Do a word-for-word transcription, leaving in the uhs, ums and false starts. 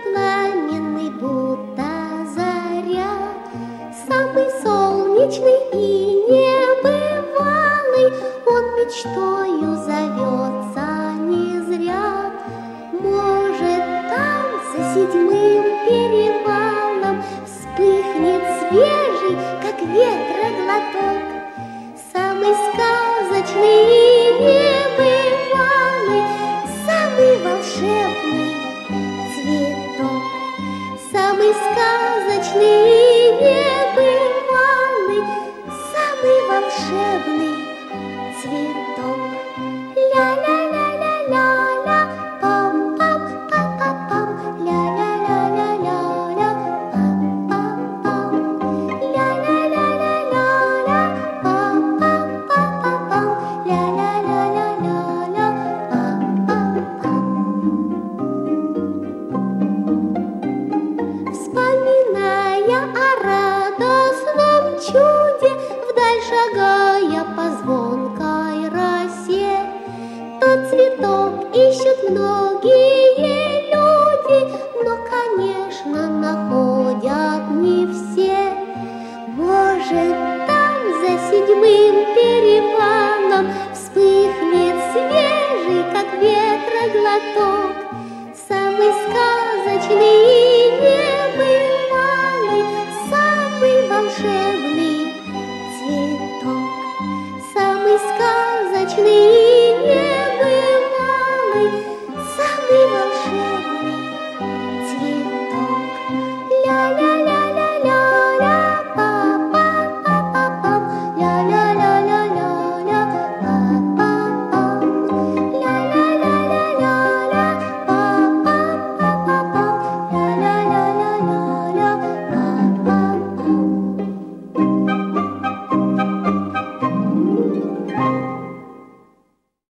пламенный, будто заря, самый солнечный и небывалый, он мечтою зовется не зря. Может, там за седьмым перевалом вспыхнет свежий, как ветра, глоток, самый сказочный и небывалый, самый волшебный цветок, самый сказочный и небывалый, самый волшебный цветок. Ля-ля-ля-ля-ля-ля, пам-пам, па-па-пам, ля-ля-ля-ля-ля-ля, пам-пам-пам, ля-ля-ля-ля-ля-ля, пам-пам, па-па-пам, ля-ля-ля-ля-ля-ля, пам-пам-пам. Вспоминая о радостном чуде, вдаль шагая по звонкой росе, тот цветок ищут многие люди, но, конечно, находят не все. Может, там за седьмым перевалом вспыхнет свежий, как ветра, глоток, самый сказочный и небывалый, самый волшебный цветок, самый сказочный